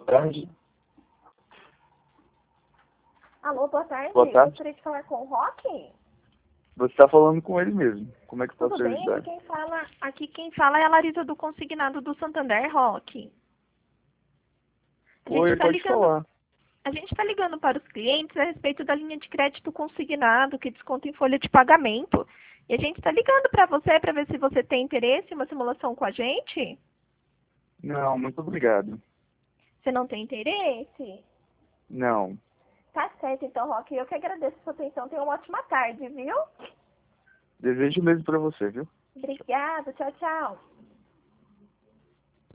tarde. Alô, boa tarde. Boa tarde. Gostaria de falar com o Roque? Você está falando com ele mesmo. Como é que posso Tudo te bem? ajudar? Aqui quem fala é a Larissa do Consignado do Santander, Roque. Oi, pode falar. A gente está ligando para os clientes a respeito da linha de crédito consignado, que desconta em folha de pagamento. E a gente está ligando para você para ver se você tem interesse em uma simulação com a gente. Não, muito obrigado. Você não tem interesse? Não. Tá certo, então, Roque. Eu que agradeço a sua atenção. Tenha uma ótima tarde, viu? Desejo mesmo para você, viu? Obrigada. Tchau, tchau.